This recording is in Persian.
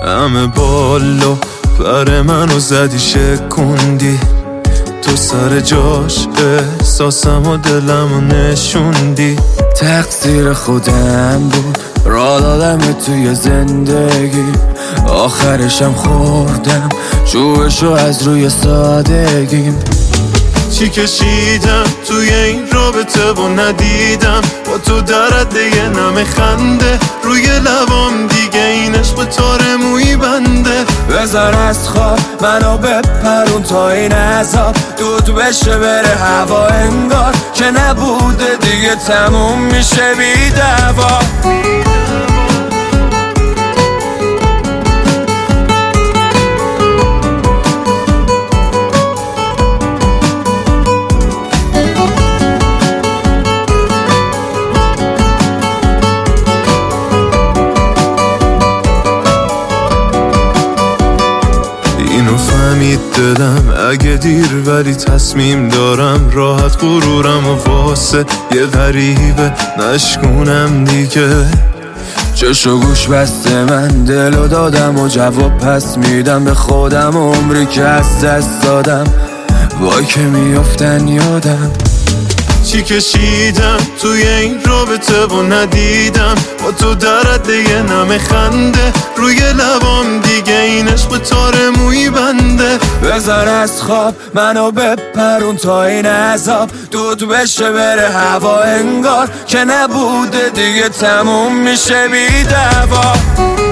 همه بالا پر منو زدی شکوندی، تو سر جاش احساسم و دلمو نشوندی. تقصیر خودم بود را دادم توی زندگی، آخرشم خوردم جوشو از روی سادگیم. چی کشیدم توی این رابطه و ندیدم با تو درد یه نم خنده روی لبام، دیگه این عشق تار موی بنده. بذار از خواب منو بپرون تا این عذاب دود بشه بره هوا، انگار که نبوده دیگه تموم میشه بی دوا. اینو فهمید دلم اگه دیر، ولی تصمیم دارم راحت غرورم و واسه یه غریبه نشکونم دیگه. چشو گوش بسته من دلو دادم و جواب پس میدم به خودم، عمری که از دست دادم وای که میافتن یادم. چی کشیدم توی این رابطه و ندیدم با تو درد یه نم خنده روی لبام، دیگه این عشق تار موی بنده. بذار از خواب منو بپرون تا این عذاب دود بشه بره هوا، انگار که نبوده دیگه تموم میشه بی دوا.